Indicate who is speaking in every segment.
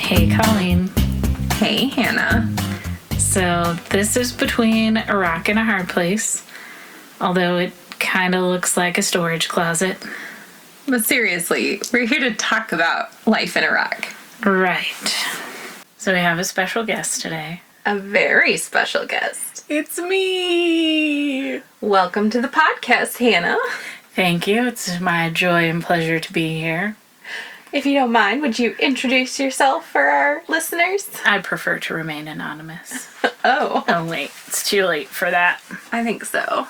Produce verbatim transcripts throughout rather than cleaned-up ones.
Speaker 1: Hey, Colleen.
Speaker 2: Hey, Hannah.
Speaker 1: So this is between a rock and a hard place, although it kind of looks like a storage closet.
Speaker 2: But seriously, we're here to talk about life in Iraq.
Speaker 1: Right. So we have a special guest today.
Speaker 2: A very special guest.
Speaker 1: It's me!
Speaker 2: Welcome to the podcast, Hannah.
Speaker 1: Thank you. It's my joy and pleasure to be here.
Speaker 2: If you don't mind, would you introduce yourself for our listeners?
Speaker 1: I prefer to remain anonymous.
Speaker 2: Oh.
Speaker 1: Oh, wait. It's too late for that.
Speaker 2: I think so.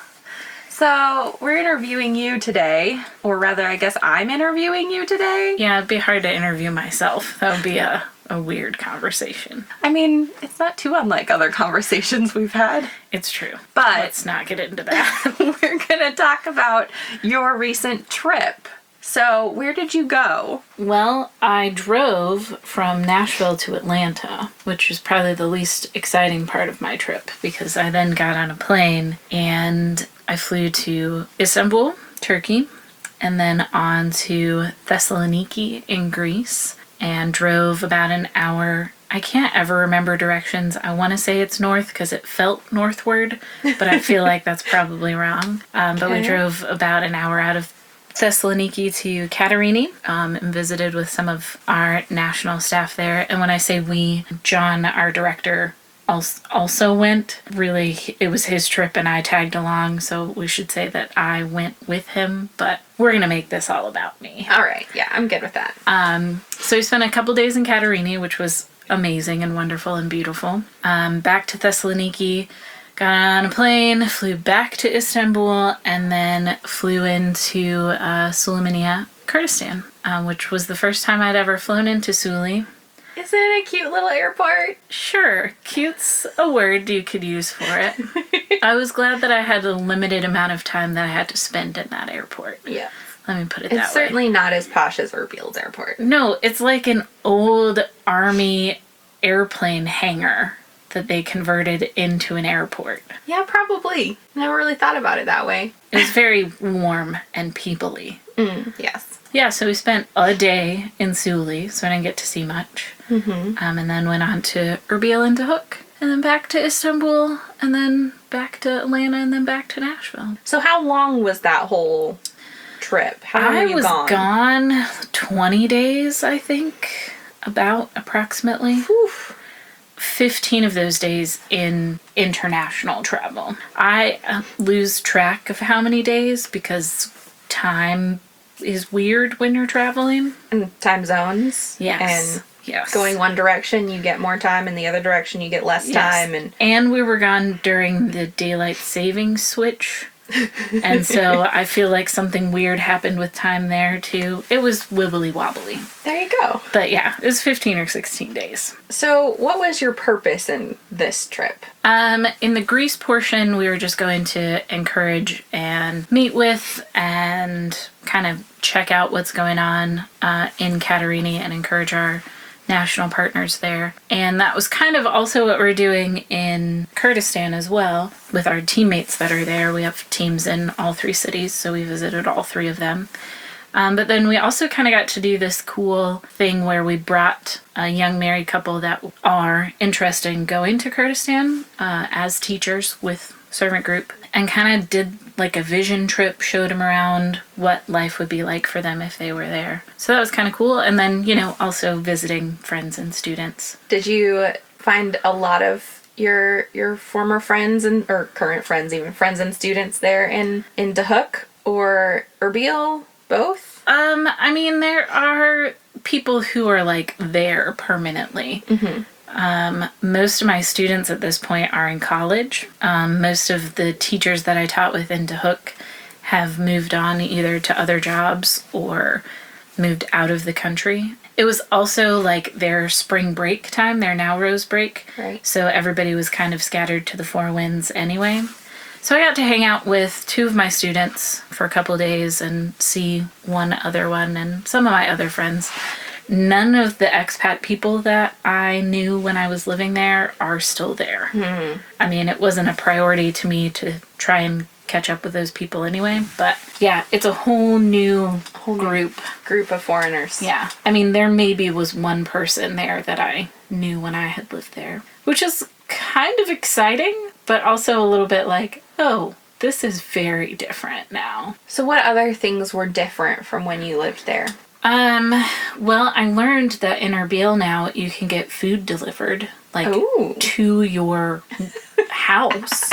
Speaker 2: So, we're interviewing you today, or rather, I guess I'm interviewing you today.
Speaker 1: Yeah, it'd be hard to interview myself. That would be a, a weird conversation.
Speaker 2: I mean, it's not too unlike other conversations we've had.
Speaker 1: It's true.
Speaker 2: But
Speaker 1: let's not get into that.
Speaker 2: We're going to talk about your recent trip. So, where did you go?
Speaker 1: Well, I drove from Nashville to Atlanta, which was probably the least exciting part of my trip, because I then got on a plane and I flew to Istanbul, Turkey, and then on to Thessaloniki in Greece, and drove about an hour. I can't ever remember directions. I want to say it's north because it felt northward, but I feel like that's probably wrong. Um, but
Speaker 2: Okay.
Speaker 1: we drove about an hour out of Thessaloniki to Katerini um, and visited with some of our national staff there. And when I say we, John, our director, als- also went. Really, it was his trip and I tagged along, so we should say that I went with him, but we're going to make this all about me.
Speaker 2: All right. Yeah, I'm good with that.
Speaker 1: Um, so we spent a couple days in Katerini, which was amazing and wonderful and beautiful. Um, back to Thessaloniki. Got on a plane, flew back to Istanbul, and then flew into uh, Sulaymaniyah, Kurdistan, um, which was the first time I'd ever flown into Suli.
Speaker 2: Isn't it a cute little airport?
Speaker 1: Sure, cute's a word you could use for it. I was glad that I had a limited amount of time that I had to spend in that airport.
Speaker 2: Yeah.
Speaker 1: Let me put it
Speaker 2: It's
Speaker 1: that way.
Speaker 2: certainly not as posh as Erbil's airport.
Speaker 1: No, it's like an old army airplane hangar that they converted into an airport.
Speaker 2: Yeah, probably. Never really thought about it that way.
Speaker 1: It was very warm and people-y.
Speaker 2: Mm, yes.
Speaker 1: Yeah, so we spent a day in Suli, so I didn't get to see much.
Speaker 2: Mm-hmm.
Speaker 1: Um, and then went on to Erbil and Tahuk, and then back to Istanbul, and then back to Atlanta, and then back to Nashville.
Speaker 2: So how long was that whole trip? How long
Speaker 1: I
Speaker 2: were you
Speaker 1: was
Speaker 2: gone?
Speaker 1: gone twenty days, I think, about approximately.
Speaker 2: Whew.
Speaker 1: fifteen of those days in international travel. I uh, lose track of how many days because time is weird when you're traveling.
Speaker 2: And time zones.
Speaker 1: Yes.
Speaker 2: And
Speaker 1: yes.
Speaker 2: going one direction, you get more time, and the other direction, you get less
Speaker 1: Yes.
Speaker 2: time. And
Speaker 1: And we were gone during the daylight savings switch. And so I feel like something weird happened with time there too. It was wibbly wobbly.
Speaker 2: there you go.
Speaker 1: But yeah, it was fifteen or sixteen days.
Speaker 2: So what was your purpose in this trip?
Speaker 1: Um, in the Greece portion, we were just going to encourage and meet with and kind of check out what's going on uh, in Katerini and encourage our national partners there. And that was kind of also what we're doing in Kurdistan as well with our teammates that are there. We have teams in all three cities, so we visited all three of them. Um, but then we also kind of got to do this cool thing where we brought a young married couple that are interested in going to Kurdistan uh, as teachers with Servant Group and kind of did like a vision trip, showed them around what life would be like for them if they were there. So that was kind of cool. And then, you know, also visiting friends and students.
Speaker 2: Did you find a lot of your your former friends and or current friends, even friends and students there in in Tahuk or Erbil? Both?
Speaker 1: Um, I mean, there are people who are like there permanently.
Speaker 2: Mm-hmm.
Speaker 1: Um, most of my students at this point are in college. Um, most of the teachers that I taught with in Tahuk have moved on either to other jobs or moved out of the country. It was also like their spring break time, their now rose break.
Speaker 2: Right.
Speaker 1: So everybody was kind of scattered to the four winds anyway. So I got to hang out with two of my students for a couple of days and see one other one and some of my other friends. None of the expat people that I knew when I was living there are still there.
Speaker 2: Mm-hmm.
Speaker 1: I mean, it wasn't a priority to me to try and catch up with those people anyway. But yeah, it's a whole new
Speaker 2: Whole new
Speaker 1: group.
Speaker 2: Group of foreigners.
Speaker 1: Yeah. I mean, there maybe was one person there that I knew when I had lived there, which is kind of exciting, but also a little bit like, oh, this is very different now.
Speaker 2: So what other things were different from when you lived there?
Speaker 1: Um, well, I learned that in Erbil now you can get food delivered, like,
Speaker 2: Ooh.
Speaker 1: to your house,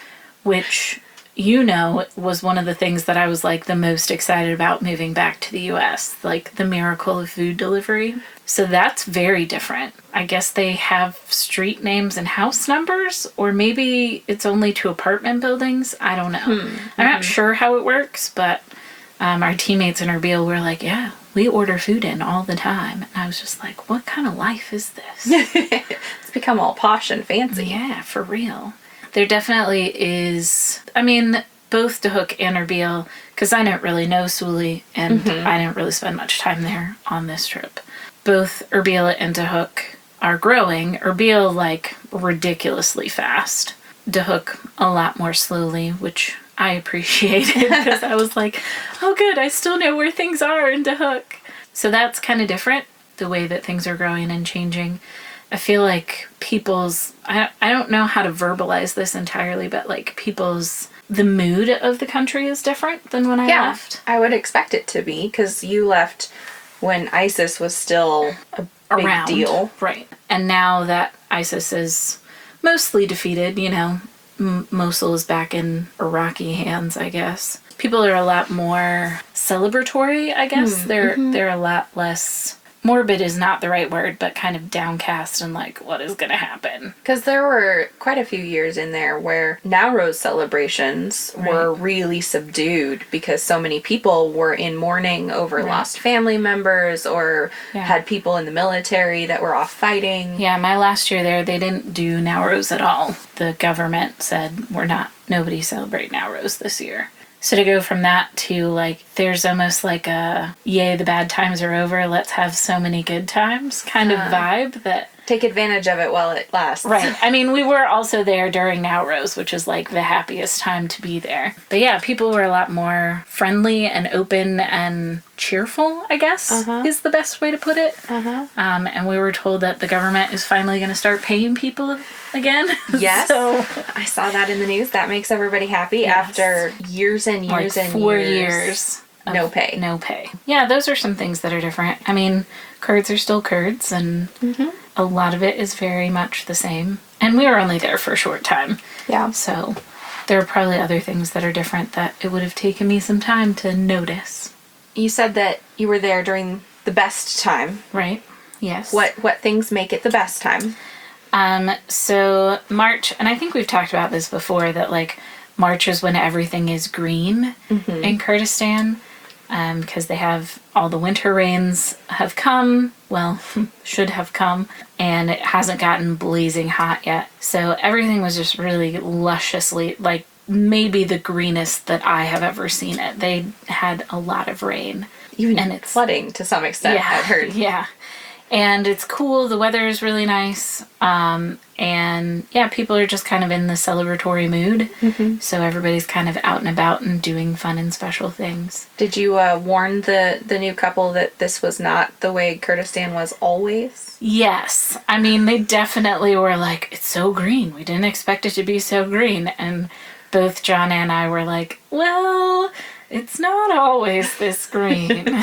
Speaker 1: which, you know, was one of the things that I was, like, the most excited about moving back to the U S, like, the miracle of food delivery. So that's very different. I guess they have street names and house numbers, or maybe it's only to apartment buildings. I don't know.
Speaker 2: Hmm.
Speaker 1: I'm not sure how it works, but um, our teammates in Erbil were like, yeah, we order food in all the time. And I was just like, what kind of life is this?
Speaker 2: It's become all posh and fancy.
Speaker 1: Yeah, for real. There definitely is, I mean, both Dahuk and Erbil, because I didn't really know Suli, and
Speaker 2: Mm-hmm.
Speaker 1: I didn't really spend much time there on this trip. Both Erbil and Dahuk are growing. Erbil, like, ridiculously fast. Dahuk, a lot more slowly, which I appreciated, because I was like, oh good, I still know where things are in Dahuk. So that's kind of different, the way that things are growing and changing. I feel like people's, I, I don't know how to verbalize this entirely, but like people's, the mood of the country is different than when I
Speaker 2: Yeah,
Speaker 1: left.
Speaker 2: I would expect it to be, because you left when ISIS was still a big
Speaker 1: Around.
Speaker 2: deal.
Speaker 1: Right. And now that ISIS is mostly defeated, you know, M- Mosul is back in Iraqi hands, I guess. People are a lot more celebratory, I guess.
Speaker 2: Mm,
Speaker 1: They're
Speaker 2: mm-hmm.
Speaker 1: they're a lot less, morbid is not the right word, but kind of downcast and like, what is going to happen?
Speaker 2: Because there were quite a few years in there where Nowruz celebrations
Speaker 1: Right.
Speaker 2: were really subdued because so many people were in mourning over
Speaker 1: Right.
Speaker 2: lost family members or
Speaker 1: Yeah.
Speaker 2: had people in the military that were off fighting.
Speaker 1: Yeah, my last year there, they didn't do Nowruz at all. The government said, we're not, nobody celebrate Nowruz this year. So to go from that to like, there's almost like a, yay, the bad times are over, let's have so many good times kind of
Speaker 2: Uh.
Speaker 1: vibe that,
Speaker 2: Take advantage of it while it lasts.
Speaker 1: right. I mean, we were also there during Nowruz, which is like the happiest time to be there. But yeah, people were a lot more friendly and open and cheerful, I guess,
Speaker 2: Uh-huh.
Speaker 1: is the best way to put it.
Speaker 2: Uh-huh.
Speaker 1: Um, and we were told that the government is finally going to start paying people again.
Speaker 2: Yes.
Speaker 1: so,
Speaker 2: I saw that in the news. That makes everybody happy
Speaker 1: Yes.
Speaker 2: after years and
Speaker 1: like
Speaker 2: years and
Speaker 1: four
Speaker 2: years.
Speaker 1: years. of
Speaker 2: No pay.
Speaker 1: No pay. Yeah, those are some things that are different. I mean, Kurds are still Kurds, and
Speaker 2: Mm-hmm.
Speaker 1: a lot of it is very much the same. And we were only there for a short time.
Speaker 2: Yeah.
Speaker 1: So there are probably other things that are different that it would have taken me some time to notice.
Speaker 2: You said that you were there during the best time.
Speaker 1: Right? Yes.
Speaker 2: What what things make it the best time?
Speaker 1: Um, so March, and I think we've talked about this before, that like March is when everything is green in Kurdistan, um, because they have all the winter rains have come, well, should have come, and it hasn't gotten blazing hot yet. So everything was just really lusciously, like maybe the greenest that I have ever seen it. They had a lot of rain.
Speaker 2: Even
Speaker 1: And it's-
Speaker 2: flooding to some extent,
Speaker 1: Yeah,
Speaker 2: I've heard.
Speaker 1: Yeah. And it's cool. The weather is really nice. Um, and yeah, people are just kind of in the celebratory mood.
Speaker 2: Mm-hmm.
Speaker 1: So everybody's kind of out and about and doing fun and special things.
Speaker 2: Did you uh, warn the, the new couple that this was not the way Kurdistan was always?
Speaker 1: Yes. I mean, they definitely were like, it's so green. We didn't expect it to be so green. And both John and I were like, well, it's not always this green.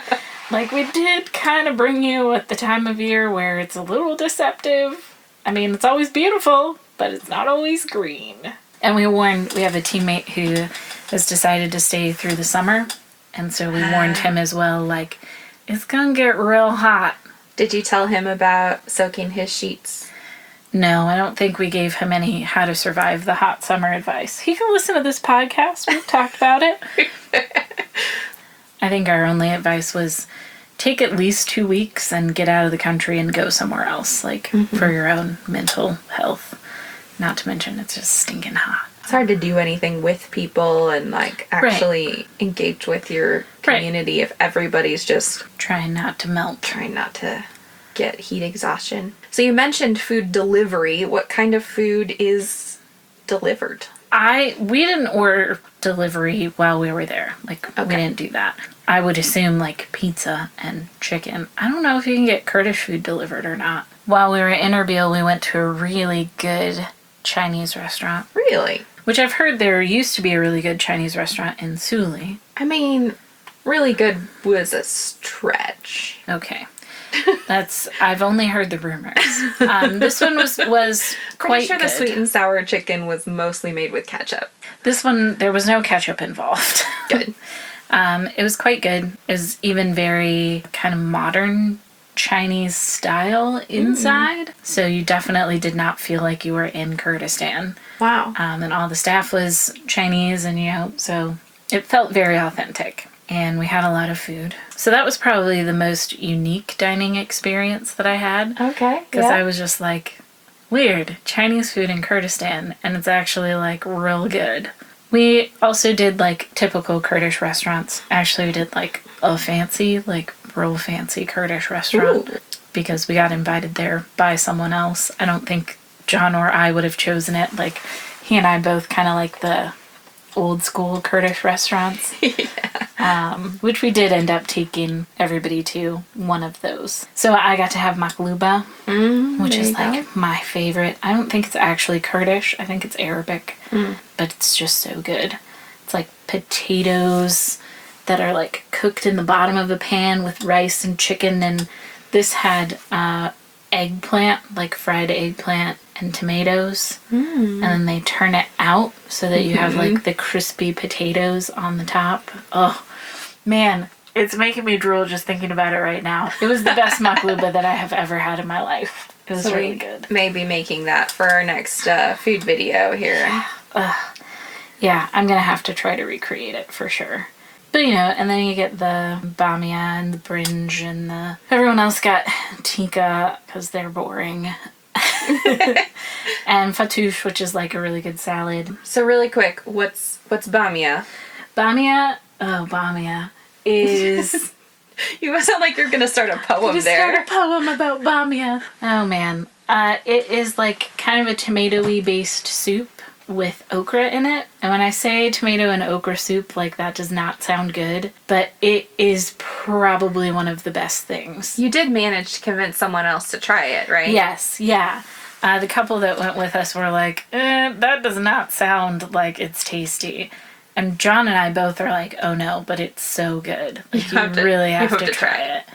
Speaker 1: Like, we did kind of bring you at the time of year where it's a little deceptive. I mean, it's always beautiful, but it's not always green. And we warned, we have a teammate who has decided to stay through the summer. And so we warned him as well, like, it's gonna get real hot.
Speaker 2: Did you tell him about soaking his sheets?
Speaker 1: No, I don't think we gave him any how to survive the hot summer advice. He can listen to this podcast. We've talked about it. I think our only advice was take at least two weeks and get out of the country and go somewhere else, like
Speaker 2: Mm-hmm.
Speaker 1: for your own mental health. Not to mention it's just stinking hot.
Speaker 2: It's hard to do anything with people and like actually engage with your community if everybody's just
Speaker 1: Trying not to melt.
Speaker 2: trying not to get heat exhaustion. So you mentioned food delivery. What kind of food is delivered?
Speaker 1: I we didn't order delivery while we were there. Like we
Speaker 2: Okay.
Speaker 1: didn't do that. I would assume like pizza and chicken. I don't know if you can get Kurdish food delivered or not. While we were in Erbil, we went to a really good Chinese restaurant,
Speaker 2: Really?
Speaker 1: which I've heard there used to be a really good Chinese restaurant in Suli.
Speaker 2: I mean, really good was a stretch.
Speaker 1: Okay. That's I've only heard the rumors. Um, this one was was quite
Speaker 2: Pretty sure
Speaker 1: good.
Speaker 2: the sweet and sour chicken was mostly made with ketchup.
Speaker 1: This one there was no ketchup involved.
Speaker 2: Good.
Speaker 1: Um, it was quite good. It was even very kind of modern Chinese style inside. So you definitely did not feel like you were in Kurdistan.
Speaker 2: Wow.
Speaker 1: Um, and all the staff was Chinese, and you know, so it felt very authentic. And we had a lot of food. So that was probably the most unique dining experience that I had.
Speaker 2: Okay.
Speaker 1: Because
Speaker 2: yeah.
Speaker 1: I was just like, weird, Chinese food in Kurdistan, and it's actually like real good. We also did like typical Kurdish restaurants. Actually, we did like a fancy, like real fancy Kurdish restaurant
Speaker 2: Ooh.
Speaker 1: because we got invited there by someone else. I don't think John or I would have chosen it. Like, he and I both kind of like the old school Kurdish restaurants.
Speaker 2: yeah.
Speaker 1: Um, which we did end up taking everybody to one of those. So I got to have makluba,
Speaker 2: Mm,
Speaker 1: which
Speaker 2: there
Speaker 1: is
Speaker 2: you
Speaker 1: like
Speaker 2: go.
Speaker 1: my favorite. I don't think it's actually Kurdish. I think it's Arabic,
Speaker 2: Mm.
Speaker 1: but it's just so good. It's like potatoes that are like cooked in the bottom of a pan with rice and chicken, and this had uh, eggplant, like fried eggplant and tomatoes,
Speaker 2: Mm.
Speaker 1: and then they turn it out so that you have like the crispy potatoes on the top. Oh man, it's making me drool just thinking about it right now. It was the best makluba that I have ever had in my life. It was
Speaker 2: So
Speaker 1: really
Speaker 2: we
Speaker 1: good.
Speaker 2: may be making that for our next uh, food video here.
Speaker 1: Yeah, I'm gonna have to try to recreate it for sure. But you know, and then you get the bamia and the brinj and the... Everyone else got tikka because they're boring. And fatouche, which is like a really good salad.
Speaker 2: So really quick, what's what's bamia?
Speaker 1: Bamia, oh bamia, is...
Speaker 2: You sound like you're gonna start a poem
Speaker 1: just
Speaker 2: there.
Speaker 1: wrote a poem about bamia. Oh man, uh, it is like kind of a tomatoey based soup with okra in it. And when I say tomato and okra soup, like that does not sound good, but it is probably one of the best things.
Speaker 2: You did manage to convince someone else to try it, right?
Speaker 1: Yes, yeah. Uh, the couple that went with us were like, eh, that does not sound like it's tasty. And John and I both are like, oh no, but it's so good. Like, you,
Speaker 2: have to-
Speaker 1: really
Speaker 2: you
Speaker 1: have,
Speaker 2: have
Speaker 1: to,
Speaker 2: to
Speaker 1: try
Speaker 2: try
Speaker 1: it.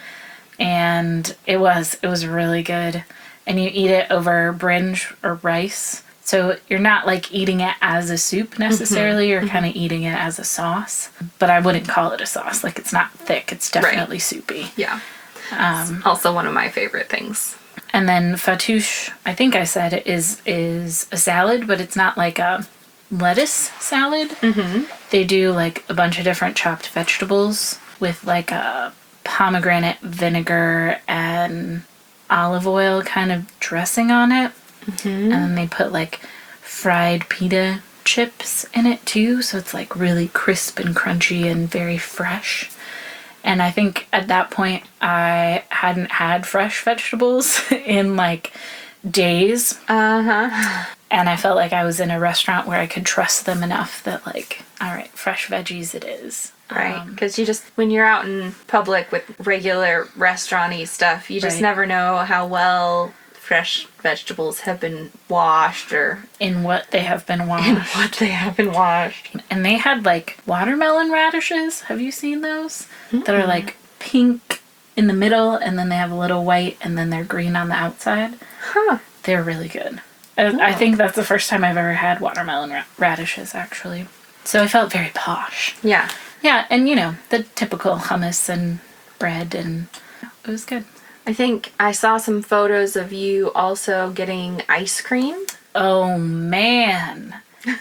Speaker 1: And it was, it was really good. And you eat it over brinj or rice. So you're not like eating it as a soup necessarily, you're kind of eating it as a sauce. But I wouldn't call it a sauce. Like, it's not thick, it's definitely soupy.
Speaker 2: Yeah.
Speaker 1: Um,
Speaker 2: It's also one of my favorite things.
Speaker 1: And then fatouche, I think I said it is is a salad, but it's not like a lettuce salad.
Speaker 2: Mm-hmm.
Speaker 1: They do like a bunch of different chopped vegetables with like a pomegranate vinegar and olive oil kind of dressing on it.
Speaker 2: Mm-hmm.
Speaker 1: And then they put like fried pita chips in it too, so it's like really crisp and crunchy and very fresh. And I think at that point I hadn't had fresh vegetables in like days.
Speaker 2: Uh-huh.
Speaker 1: And I felt like I was in a restaurant where I could trust them enough that like, all right, fresh veggies it is.
Speaker 2: Right.
Speaker 1: Um,
Speaker 2: Because you just, when you're out in public with regular restaurant-y stuff, you just
Speaker 1: Right.
Speaker 2: never know how well fresh vegetables have been washed or
Speaker 1: in what they have been
Speaker 2: in
Speaker 1: washed.
Speaker 2: what they have been washed.
Speaker 1: And they had like watermelon radishes. Have you seen those? That are like pink in the middle, and then they have a little white, and then they're green on the outside.
Speaker 2: Huh.
Speaker 1: They're really good. I, I think that's the first time I've ever had watermelon ra- radishes, actually. So I felt very posh.
Speaker 2: Yeah.
Speaker 1: Yeah, and you know, the typical hummus and bread, and it was good.
Speaker 2: I think I saw some photos of you also getting ice cream.
Speaker 1: Oh, man.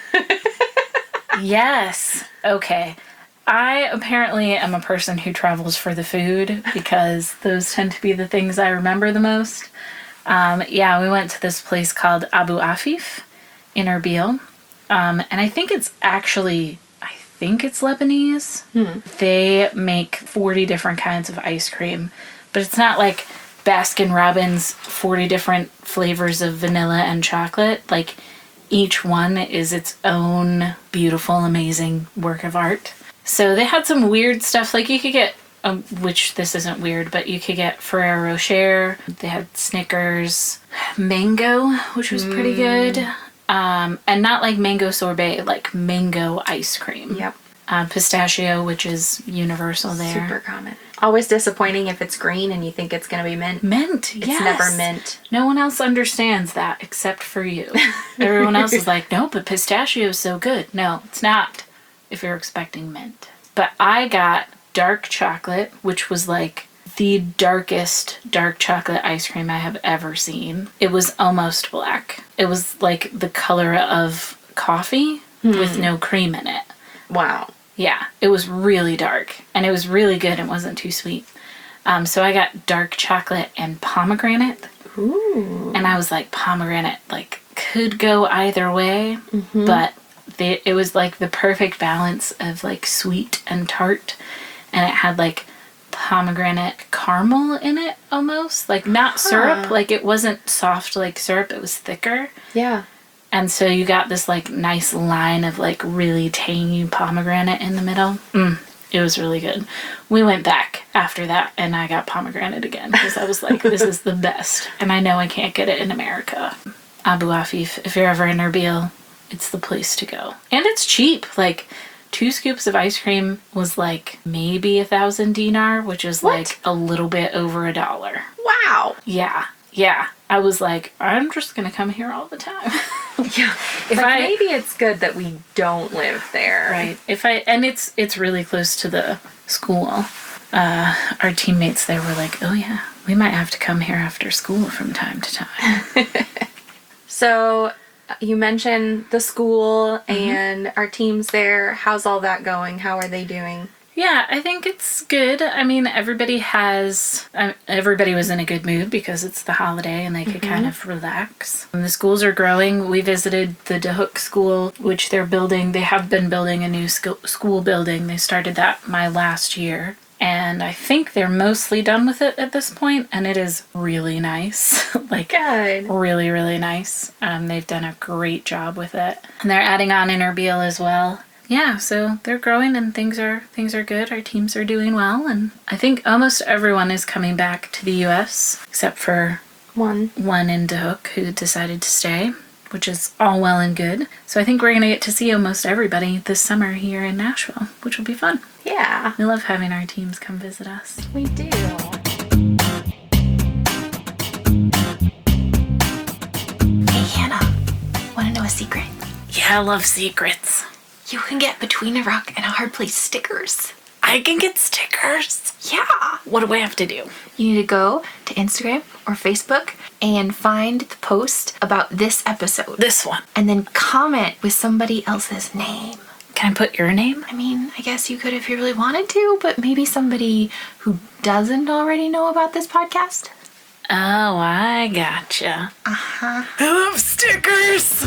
Speaker 1: Yes. Okay. I apparently am a person who travels for the food because those tend to be the things I remember the most. Um, yeah, we went to this place called Abu Afif in Erbil. Um, and I think it's actually, I think it's Lebanese.
Speaker 2: Hmm.
Speaker 1: They make forty different kinds of ice cream, but it's not like Baskin Robbins forty different flavors of vanilla and chocolate. Like, each one is its own beautiful, amazing work of art. So they had some weird stuff. Like you could get, um, which this isn't weird, but you could get Ferrero Rocher. They had Snickers, mango, which was pretty good. Um, and not like mango sorbet, like mango ice cream.
Speaker 2: Yep.
Speaker 1: Uh, pistachio, which is universal there.
Speaker 2: Super common. Always disappointing if it's green and you think it's going to be mint.
Speaker 1: Mint,
Speaker 2: It's
Speaker 1: yes.
Speaker 2: never mint.
Speaker 1: No one else understands that except for you. Everyone else is like, no, but pistachio is so good. No, it's not if you're expecting mint. But I got dark chocolate, which was like the darkest dark chocolate ice cream I have ever seen. It was almost black. It was like the color of coffee with no cream in it.
Speaker 2: Wow.
Speaker 1: Yeah, it was really dark, and it was really good. It wasn't too sweet. Um, so I got dark chocolate and pomegranate.
Speaker 2: Ooh.
Speaker 1: And I was like, pomegranate, like, could go either way,
Speaker 2: Mm-hmm.
Speaker 1: but they, it was like the perfect balance of like sweet and tart, and it had like pomegranate caramel in it almost, like not syrup, like it wasn't soft like syrup, it was thicker.
Speaker 2: Yeah.
Speaker 1: And so you got this like nice line of like really tangy pomegranate in the middle. Mm, it was really good. We went back after that and I got pomegranate again because I was like, this is the best. And I know I can't get it in America. Abu Afif, if you're ever in Erbil, it's the place to go. And it's cheap. Like two scoops of ice cream was like maybe a thousand dinar, which is
Speaker 2: What?
Speaker 1: like a little bit over a dollar.
Speaker 2: Wow.
Speaker 1: Yeah. Yeah. I was like, I'm just going to come here all the time.
Speaker 2: Yeah.
Speaker 1: If
Speaker 2: like
Speaker 1: I-
Speaker 2: maybe it's good that we don't live there.
Speaker 1: Right. If I and it's it's really close to the school. Uh, our teammates there were like, "Oh yeah, we might have to come here after school from time to time."
Speaker 2: So uh, you mentioned the school and our teams there. How's all that going? How are they doing?
Speaker 1: Yeah, I think it's good. I mean, everybody has um, everybody was in a good mood because it's the holiday and they could kind of relax. And the schools are growing. We visited the Dahuk school, which they're building. They have been building a new school school building. They started that my last year. And I think they're mostly done with it at this point, and it is really nice. like,
Speaker 2: Good.
Speaker 1: really, really nice. Um, they've done a great job with it. And they're adding on in Erbil as well. Yeah, so they're growing and things are things are good. Our teams are doing well, and I think almost everyone is coming back to the U S except for
Speaker 2: One.
Speaker 1: one in Dahuk who decided to stay, which is all well and good. So I think we're going to get to see almost everybody this summer here in Nashville, which will be fun.
Speaker 2: Yeah.
Speaker 1: We love having our teams come visit us.
Speaker 2: We do.
Speaker 3: Hey, Hannah, want to know a secret?
Speaker 1: Yeah, I love secrets.
Speaker 3: You can get Between a Rock and a Hard Place stickers.
Speaker 1: I can get stickers.
Speaker 3: Yeah.
Speaker 1: What do I have to do?
Speaker 3: You need to go to Instagram or Facebook and find the post about this episode.
Speaker 1: This one.
Speaker 3: And then comment with somebody else's name.
Speaker 1: Can I put your name?
Speaker 3: I mean, I guess you could if you really wanted to, but maybe somebody who doesn't already know about this podcast.
Speaker 1: Oh, I gotcha.
Speaker 3: Uh-huh.
Speaker 1: I love stickers.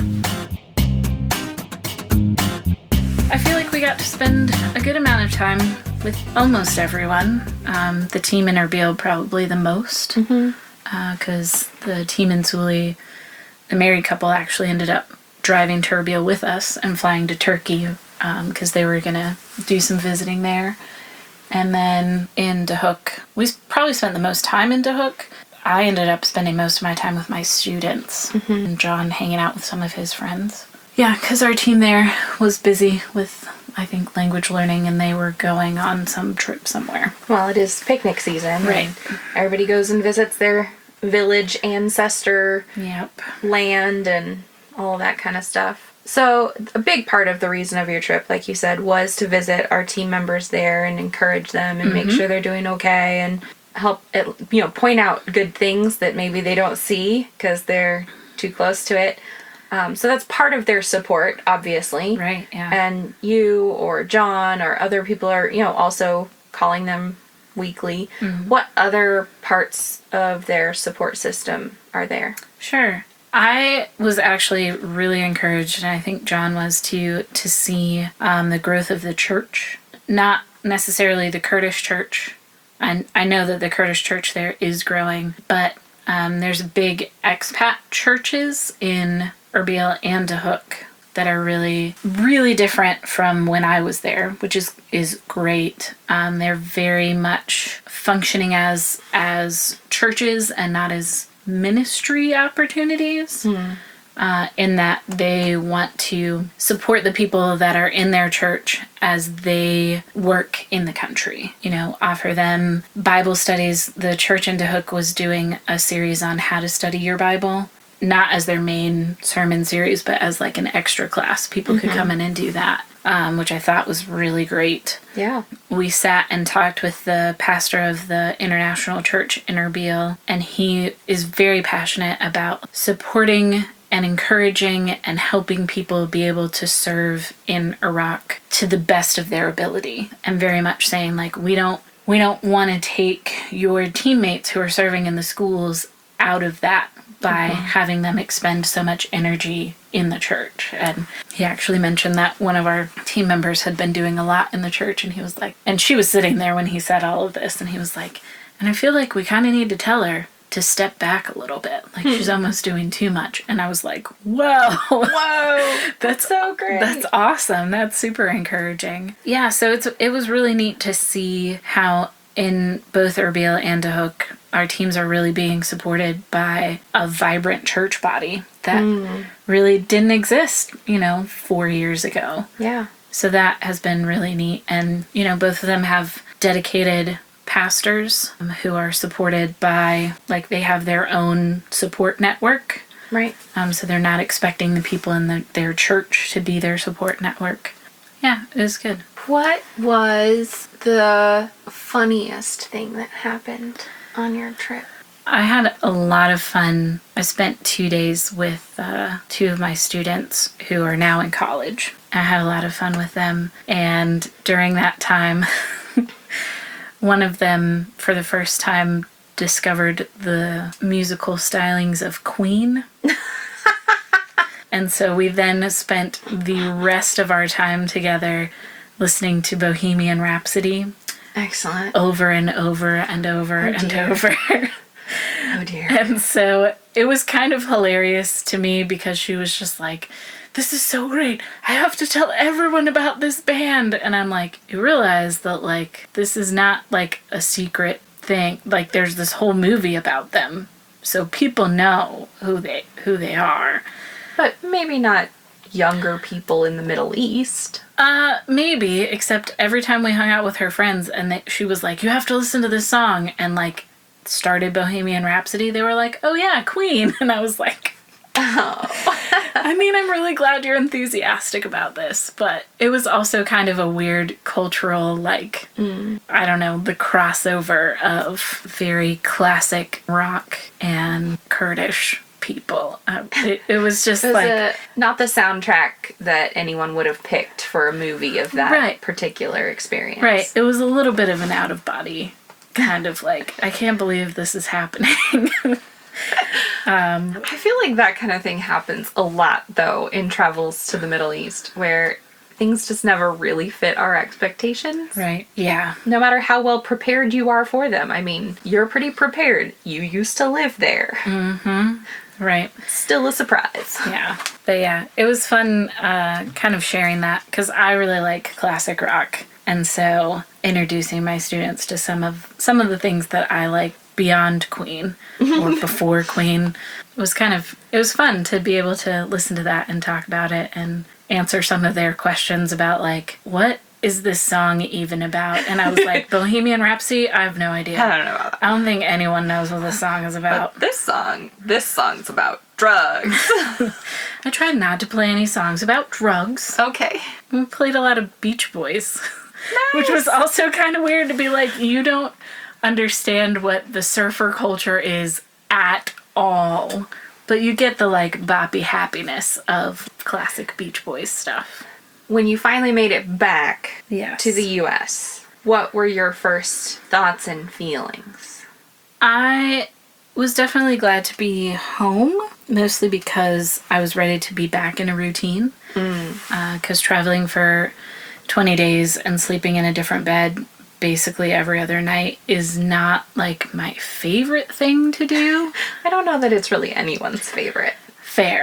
Speaker 1: I feel like we got to spend a good amount of time with almost everyone. Um, the team in Erbil probably the most, because the team in Suli, the married couple, actually ended up driving to Erbil with us and flying to Turkey because they were gonna do some visiting there. And then in Dahuk, we s- probably spent the most time in Dahuk. I ended up spending most of my time with my students and John hanging out with some of his friends. Yeah, because our team there was busy with, I think, language learning, and they were going on some trip somewhere.
Speaker 2: Well, it is picnic season.
Speaker 1: Right.
Speaker 2: and Everybody goes and visits their village ancestor
Speaker 1: Yep.
Speaker 2: land and all that kind of stuff. So a big part of the reason of your trip, like you said, was to visit our team members there and encourage them and make sure they're doing okay and help, it, you know, point out good things that maybe they don't see because they're too close to it. Um, so that's part of their support, obviously.
Speaker 1: Right, yeah.
Speaker 2: And you or John or other people are, you know, also calling them weekly. What other parts of their support system are there?
Speaker 1: Sure. I was actually really encouraged, and I think John was too, to see um, the growth of the church. Not necessarily the Kurdish church. And I know that the Kurdish church there is growing, but um, there's big expat churches in Erbil and Tehook that are really, really different from when I was there, which is is great. Um, they're very much functioning as as churches and not as ministry opportunities. Mm. Uh, in that they want to support the people that are in their church as they work in the country. You know, offer them Bible studies. The church in Tehook was doing a series on how to study your Bible, not as their main sermon series, but as like an extra class. People mm-hmm. could come in and do that, um, which I thought was really great.
Speaker 2: Yeah.
Speaker 1: We sat and talked with the pastor of the International Church in Erbil, and he is very passionate about supporting and encouraging and helping people be able to serve in Iraq to the best of their ability, and very much saying like, we don't we don't want to take your teammates who are serving in the schools out of that by mm-hmm. having them expend so much energy in the church. And he actually mentioned that one of our team members had been doing a lot in the church, and he was like, and she was sitting there when he said all of this, and he was like, and I feel like we kind of need to tell her to step back a little bit. Like, she's almost doing too much. And I was like, whoa.
Speaker 2: Whoa.
Speaker 1: That's
Speaker 2: so great.
Speaker 1: That's awesome. That's super encouraging. Yeah, so it's it was really neat to see how in both Erbil and Tehook, our teams are really being supported by a vibrant church body that mm. really didn't exist, you know, four years ago.
Speaker 2: Yeah.
Speaker 1: So that has been really neat. And, you know, both of them have dedicated pastors um, who are supported by, like, they have their own support network.
Speaker 2: Right.
Speaker 1: Um, so they're not expecting the people in the, their church to be their support network. Yeah, it was good.
Speaker 2: What was the funniest thing that happened on your trip?
Speaker 1: I had a lot of fun. I spent two days with uh, two of my students who are now in college. I had a lot of fun with them. And during that time, one of them, for the first time, discovered the musical stylings of Queen. And so we then spent the rest of our time together listening to Bohemian Rhapsody.
Speaker 2: Excellent.
Speaker 1: Over and over and over
Speaker 2: oh,
Speaker 1: and
Speaker 2: dear.
Speaker 1: over.
Speaker 2: Oh, dear.
Speaker 1: And so it was kind of hilarious to me because she was just like, this is so great. I have to tell everyone about this band. And I'm like, you realize that, like, this is not, like, a secret thing. Like, there's this whole movie about them. So people know who they who they are.
Speaker 2: But maybe not younger people in the Middle East.
Speaker 1: Uh, maybe, except every time we hung out with her friends and they, she was like, you have to listen to this song, and, like, started Bohemian Rhapsody, they were like, oh yeah, Queen. And I was like,
Speaker 2: oh.
Speaker 1: I mean, I'm really glad you're enthusiastic about this, but it was also kind of a weird cultural, like, mm. I don't know, the crossover of very classic rock and Kurdish people. Uh, it, it was just
Speaker 2: it was
Speaker 1: like...
Speaker 2: A, not the soundtrack that anyone would have picked for a movie of that
Speaker 1: right.
Speaker 2: particular experience.
Speaker 1: Right. It was a little bit of an out-of-body kind of like, I can't believe this is happening. um,
Speaker 2: I feel like that kind of thing happens a lot, though, in travels to the Middle East, where things just never really fit our expectations.
Speaker 1: Right. Yeah.
Speaker 2: No matter how well prepared you are for them. I mean, you're pretty prepared. You used to live there.
Speaker 1: Mm-hmm. Right.
Speaker 2: Still a surprise.
Speaker 1: Yeah. But yeah, it was fun uh, kind of sharing that because I really like classic rock. And so introducing my students to some of some of the things that I like beyond Queen or before Queen was kind of, it was fun to be able to listen to that and talk about it and answer some of their questions about, like, what is this song even about? And I was like, Bohemian Rhapsody? I have no idea.
Speaker 2: I don't know about that.
Speaker 1: I don't think anyone knows what this song is about.
Speaker 2: But this song, this song's about drugs.
Speaker 1: I tried not to play any songs about drugs.
Speaker 2: Okay.
Speaker 1: We played a lot of Beach Boys.
Speaker 2: Nice.
Speaker 1: Which was also kind of weird to be like, you don't understand what the surfer culture is at all. But you get the, like, boppy happiness of classic Beach Boys stuff.
Speaker 2: When you finally made it back
Speaker 1: yes.
Speaker 2: to the U S, what were your first thoughts and feelings?
Speaker 1: I was definitely glad to be home, mostly because I was ready to be back in a routine. Mm. Because uh, traveling for twenty days and sleeping in a different bed basically every other night is not, like, my favorite thing to do.
Speaker 2: I don't know that it's really anyone's favorite.
Speaker 1: Fair.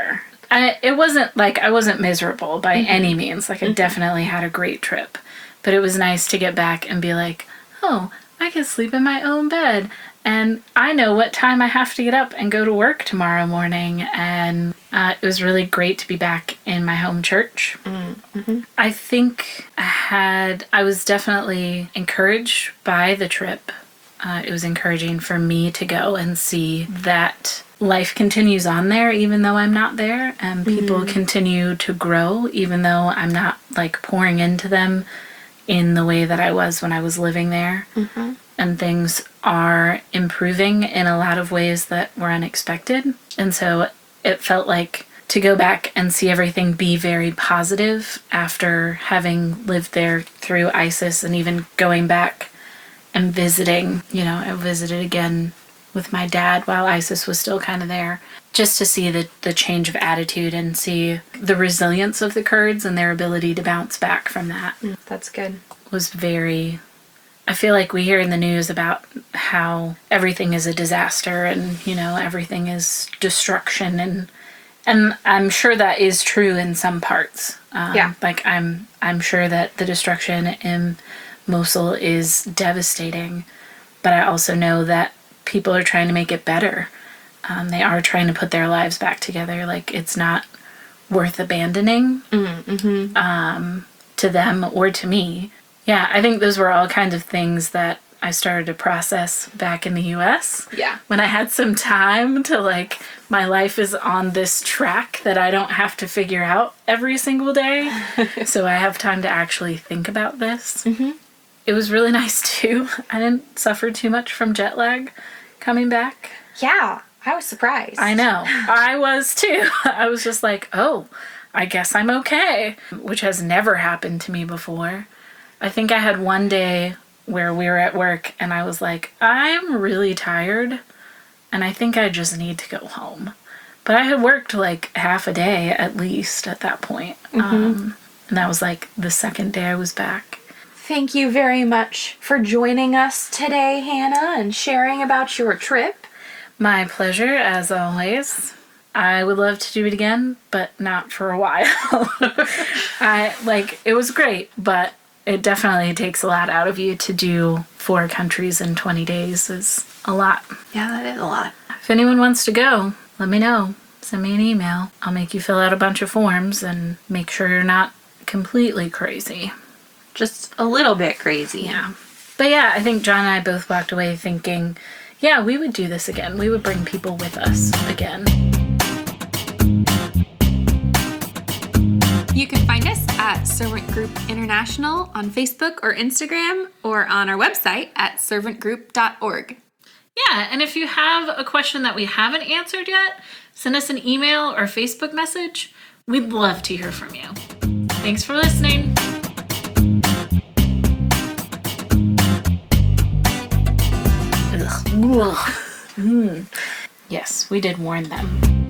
Speaker 1: I, it wasn't like I wasn't miserable by
Speaker 2: Mm-hmm.
Speaker 1: any means. Like I definitely had a great trip. But it was nice to get back and be like, oh, I can sleep in my own bed. And I know what time I have to get up and go to work tomorrow morning. And uh, it was really great to be back in my home church.
Speaker 2: Mm-hmm.
Speaker 1: I think I had, I was definitely encouraged by the trip. Uh, it was encouraging for me to go and see that life continues on there even though I'm not there. And people
Speaker 2: Mm-hmm.
Speaker 1: continue to grow even though I'm not like pouring into them in the way that I was when I was living there.
Speaker 2: Mm-hmm.
Speaker 1: And things are improving in a lot of ways that were unexpected. And so it felt like to go back and see everything be very positive after having lived there through ISIS and even going back and visiting. You know, I visited again with my dad while ISIS was still kind of there, just to see the, the change of attitude and see the resilience of the Kurds and their ability to bounce back from that.
Speaker 2: Mm, that's good.
Speaker 1: Was very... I feel like we hear in the news about how everything is a disaster and, you know, everything is destruction. And and I'm sure that is true in some parts. Um,
Speaker 2: Yeah.
Speaker 1: Like, I'm, I'm sure that the destruction in Mosul is devastating. But I also know that people are trying to make it better. Um, they are trying to put their lives back together. Like, it's not worth abandoning
Speaker 2: Mm-hmm.
Speaker 1: um, to them or to me. Yeah, I think those were all kinds of things that I started to process back in the U S
Speaker 2: Yeah.
Speaker 1: when I had some time to, like, my life is on this track that I don't have to figure out every single day. So I have time to actually think about this.
Speaker 2: Mm-hmm.
Speaker 1: It was really nice, too. I didn't suffer too much from jet lag coming back.
Speaker 2: Yeah, I was surprised.
Speaker 1: I know. I was, too. I was just like, oh, I guess I'm okay, which has never happened to me before. I think I had one day where we were at work and I was like, I'm really tired and I think I just need to go home. But I had worked like half a day at least at that point.
Speaker 2: Mm-hmm.
Speaker 1: Um, and that was like the second day I was back.
Speaker 2: Thank you very much for joining us today, Hannah, and sharing about your trip.
Speaker 1: My pleasure, as always. I would love to do it again, but not for a while. I like, it was great, but it definitely takes a lot out of you to do four countries in twenty days is a lot.
Speaker 2: Yeah, that is a lot.
Speaker 1: If anyone wants to go, let me know. Send me an email. I'll make you fill out a bunch of forms and make sure you're not completely crazy.
Speaker 2: Just a little bit crazy.
Speaker 1: Yeah. But yeah, I think John and I both walked away thinking, yeah, we would do this again. We would bring people with us again.
Speaker 4: You can find us at Servant Group International on Facebook or Instagram, or on our website at servant group dot org.
Speaker 1: Yeah, and if you have a question that we haven't answered yet, send us an email or Facebook message. We'd love to hear from you. Thanks for listening. Ugh. Mm. Yes, we did warn them.